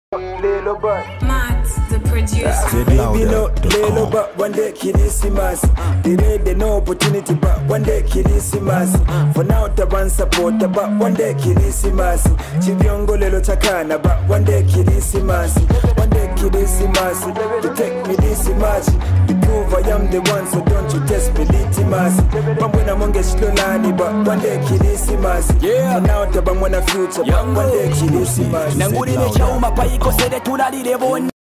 Little but Matt, the producer. Maybe no little but one day Kirisimas. They no opportunity but one day Kirisimas. For now the one supporter but one day Kirisimas. Chibiongo lelo chakana but one day Kirisimas. One day Kirisimas. You take me this much. You prove I am the one, so don't you test me litimas. But when I'm on get slowly but one day Kirisimas. For now the one future but one day Kirisimas. Nanguri ne chauma paiko sede tulalire boni.